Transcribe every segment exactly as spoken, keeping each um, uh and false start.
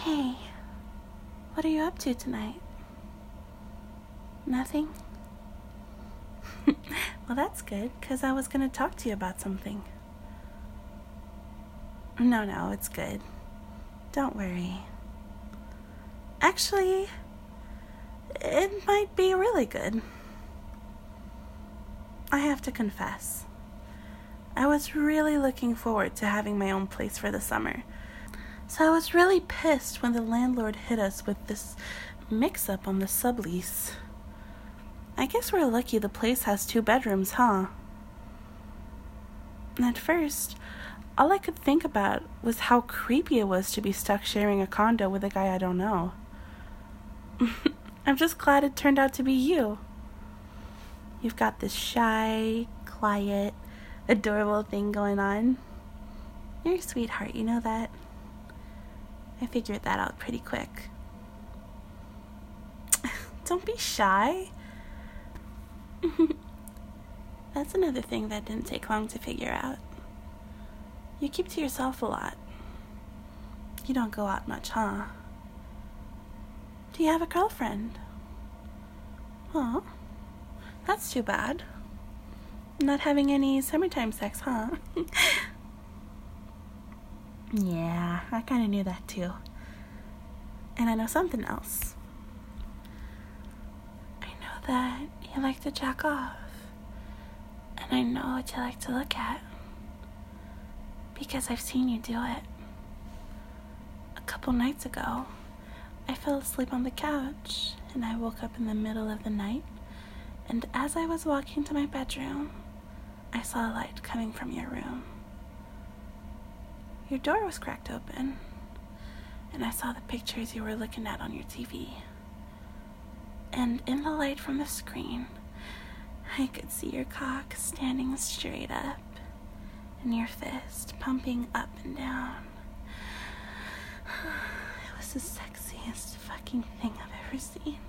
Hey, what are you up to tonight? Nothing? Well, that's good, because I was going to talk to you about something. No, no, it's good. Don't worry. Actually, it might be really good. I have to confess, I was really looking forward to having my own place for the summer. So I was really pissed when the landlord hit us with this mix-up on the sublease. I guess we're lucky the place has two bedrooms, huh? At first, all I could think about was how creepy it was to be stuck sharing a condo with a guy I don't know. I'm just glad it turned out to be you. You've got this shy, quiet, adorable thing going on. You're a sweetheart, you know that? I figured that out pretty quick. Don't be shy. That's another thing that didn't take long to figure out. You keep to yourself a lot. You don't go out much, huh? Do you have a girlfriend? Huh? That's too bad. Not having any summertime sex, huh? Yeah, I kind of knew that too. And I know something else. I know that you like to jack off. And I know what you like to look at. Because I've seen you do it. A couple nights ago, I fell asleep on the couch, and I woke up in the middle of the night, and as I was walking to my bedroom, I saw a light coming from your room. Your door was cracked open, and I saw the pictures you were looking at on your T V. And in the light from the screen, I could see your cock standing straight up, and your fist pumping up and down. It was the sexiest fucking thing I've ever seen.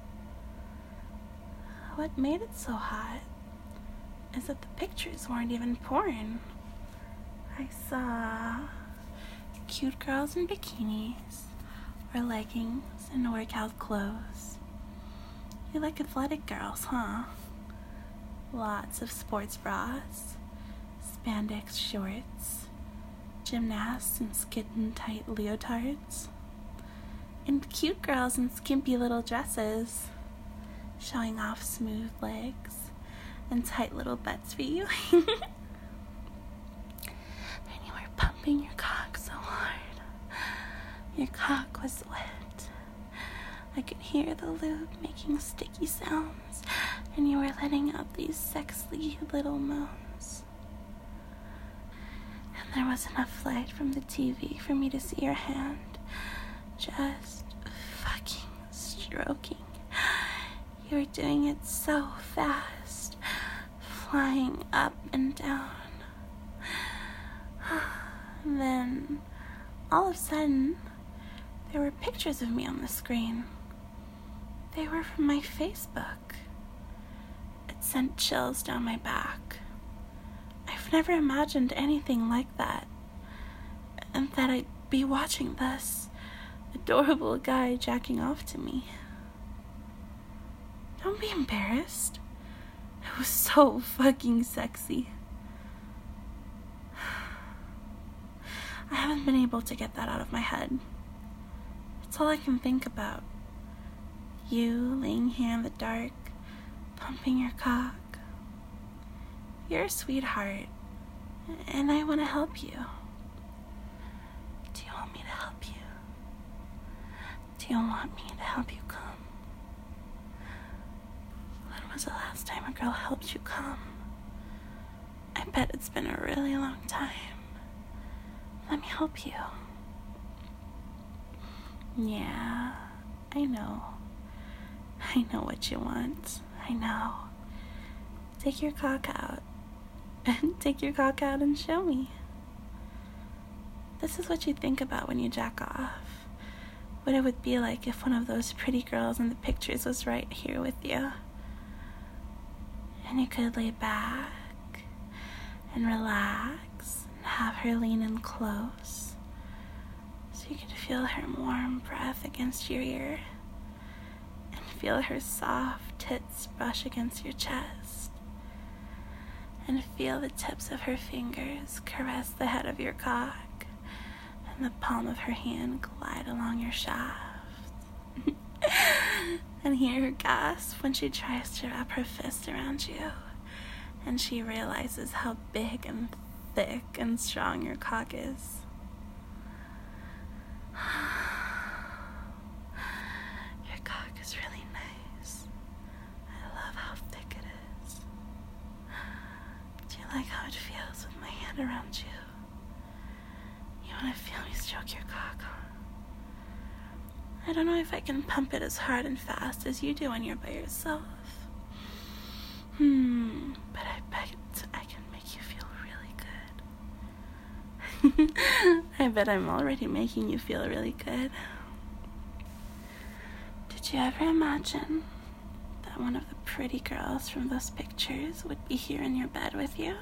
What made it so hot is that the pictures weren't even porn. I saw cute girls in bikinis or leggings and workout clothes. You like athletic girls, huh? Lots of sports bras, spandex shorts, gymnasts in skin-tight leotards, and cute girls in skimpy little dresses, showing off smooth legs and tight little butts for you. And you were pumping your cock so hard. Your cock was wet. I could hear the lube making sticky sounds, and you were letting out these sexy little moans. And there was enough light from the T V for me to see your hand just fucking stroking. You were doing it so fast, flying up and down. And then, all of a sudden, there were pictures of me on the screen. They were from my Facebook. It sent chills down my back. I've never imagined anything like that. And that I'd be watching this adorable guy jacking off to me. Don't be embarrassed. It was so fucking sexy. I haven't been able to get that out of my head. It's all I can think about. You laying here in the dark, pumping your cock. You're a sweetheart, and I want to help you. Do you want me to help you? Do you want me to help you come? When was the last time a girl helped you come? I bet it's been a really long time. Let me help you. Yeah, I know. I know what you want. I know. Take your cock out. Take your cock out and show me. This is what you think about when you jack off. What it would be like if one of those pretty girls in the pictures was right here with you. And you could lay back and relax and have her lean in close. So You can feel her warm breath against your ear and feel her soft tits brush against your chest and feel the tips of her fingers caress the head of your cock and the palm of her hand glide along your shaft. And hear her gasp when she tries to wrap her fist around you and she realizes how big and thick and strong your cock is. Your cock is really nice. I love how thick it is. Do you like how it feels with my hand around you? You want to feel me stroke your cock? I don't know if I can pump it as hard and fast as you do when you're by yourself. Hmm, but I bet I can make you feel really good. I bet I'm already making you feel really good. Did you ever imagine that one of the pretty girls from those pictures would be here in your bed with you?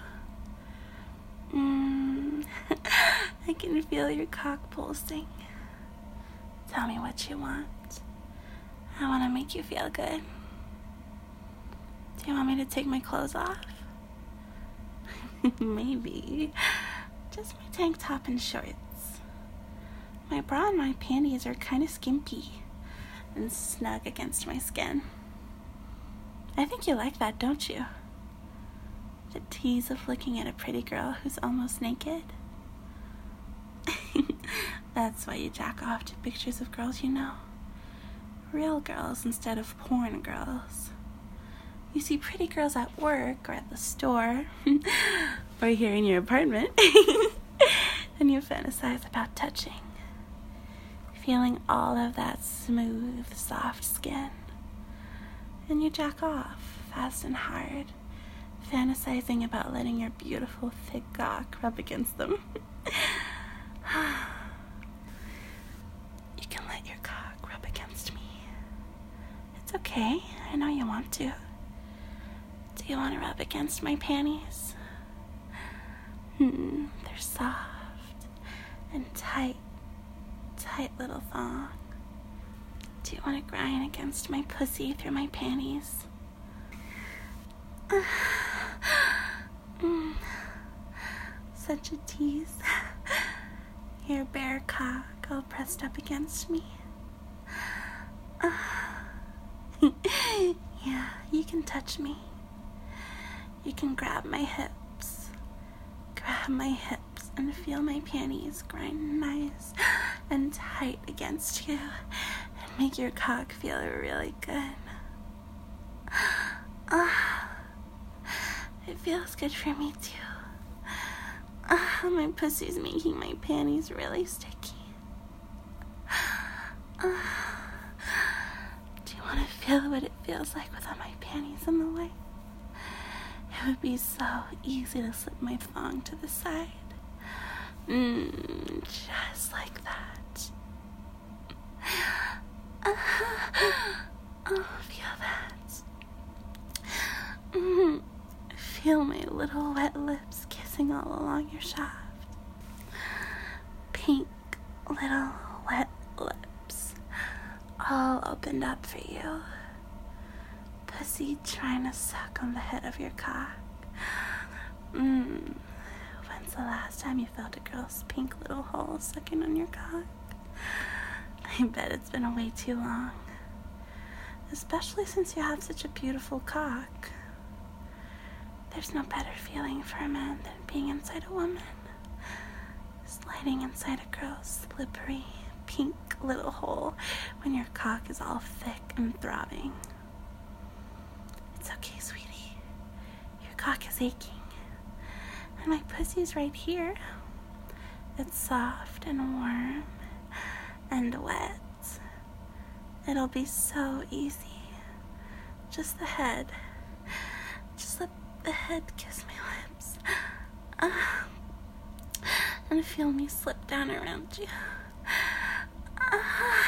Mm, I can feel your cock pulsing. Tell me what you want. I want to make you feel good. Do you want me to take my clothes off? Maybe. Just my tank top and shorts. My bra and my panties are kind of skimpy and snug against my skin. I think you like that, don't you? The tease of looking at a pretty girl who's almost naked. That's why you jack off to pictures of girls you know. Real girls instead of porn girls. You see pretty girls at work or at the store or here in your apartment and you fantasize about touching. Feeling all of that smooth, soft skin. And you jack off fast and hard, fantasizing about letting your beautiful thick cock rub against them. You can let your cock rub against me. It's okay, I know you want to. Do you want to rub against my panties? Hmm, they're soft and tight, tight little thong. Do you want to grind against my pussy through my panties? Mm, such a tease. Your bare cock all pressed up against me. Yeah, you can touch me. You can grab my hips. Grab my hips and feel my panties grind nice and tight against you and make your cock feel really good. It feels good for me too. Uh, my pussy's making my panties really sticky. Uh, do you want to feel what it feels like without my panties in the way? It would be so easy to slip my thong to the side. Mmm, just like that. Uh, oh, feel that. Mm, feel my little wet lips kissing all along your shaft. Pink little wet lips, all opened up for you. Pussy trying to suck on the head of your cock. Mmm. When's the last time you felt a girl's pink little hole sucking on your cock? I bet it's been way too long. Especially since you have such a beautiful cock. There's no better feeling for a man than being inside a woman. Sliding inside a girl's slippery, pink little hole when your cock is all thick and throbbing. It's okay, sweetie. Your cock is aching. And my pussy's right here. It's soft and warm and wet. It'll be so easy. Just the head. Just let the head kiss my lips. Uh, and feel me slip down around you. Uh,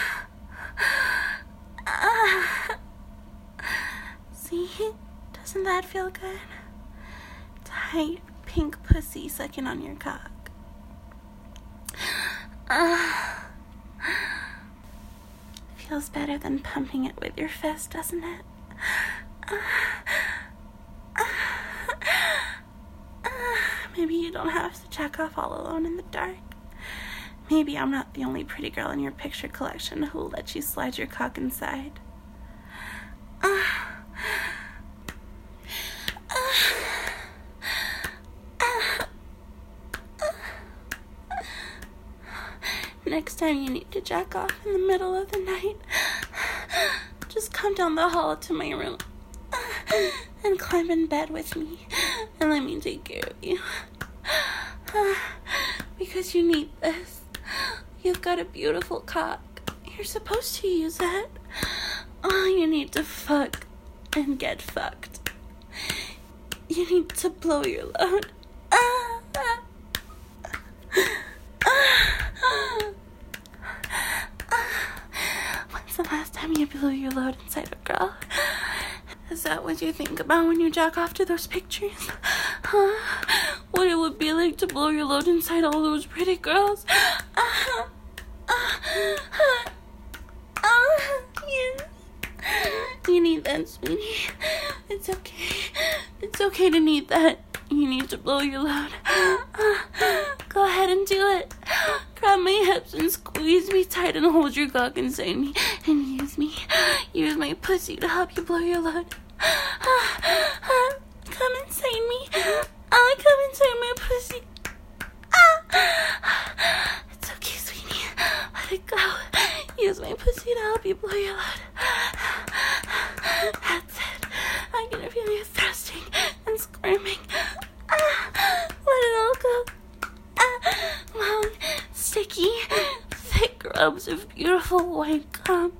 uh, see? Doesn't that feel good? Tight pink pussy sucking on your cock. Uh, feels better than pumping it with your fist, doesn't it? Maybe you don't have to jack off all alone in the dark. Maybe I'm not the only pretty girl in your picture collection who will let you slide your cock inside. Next time you need to jack off in the middle of the night, just come down the hall to my room and climb in bed with me and let me take care of you. Because you need this. You've got a beautiful cock. You're supposed to use it. Oh, you need to fuck and get fucked. You need to blow your load. When's the last time you blew your load inside a girl? Is that what you think about when you jack off to those pictures? Huh? What it would be like to blow your load inside all those pretty girls? Uh, uh, uh, uh, yes. You need that, sweetie. It's okay. It's okay to need that. You need to blow your load. Uh, go ahead and do it. Grab my hips and squeeze me tight and hold your cock inside me. And use me. Use my pussy to help you blow your load. Come inside me. I come inside my pussy. It's okay, sweetie. Let it go. Use my pussy to help you blow your load. That's it. I'm gonna feel you thrusting and squirming. Let it all go. Long, sticky, thick grubs of beautiful white cum.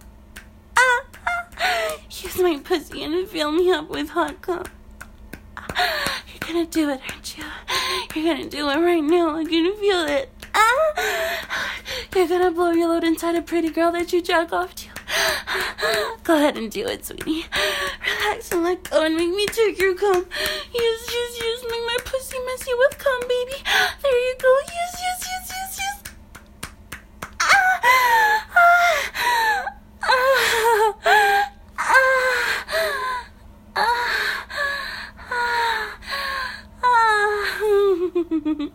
Use my pussy and fill me up with hot cum. You're gonna do it, aren't you? You're gonna do it right now. I can feel it. You're gonna blow your load inside a pretty girl that you jack off to. Go ahead and do it, sweetie. Relax and let go and make me take your cum. Use, use, use. Make my pussy messy with cum, baby. There you go. Use, use, use, use, use. Ah, ah, ah, ah, ah, ah.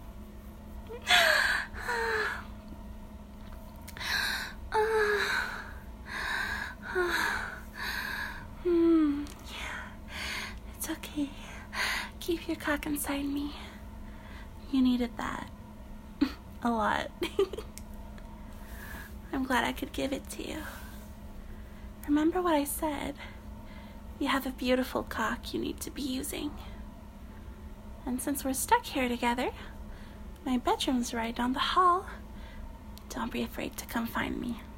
Hmm, yeah, it's okay. Keep your cock inside me. You needed that. A lot. I'm glad I could give it to you. Remember what I said. You have a beautiful cock you need to be using. And since we're stuck here together, my bedroom's right down the hall. Don't be afraid to come find me.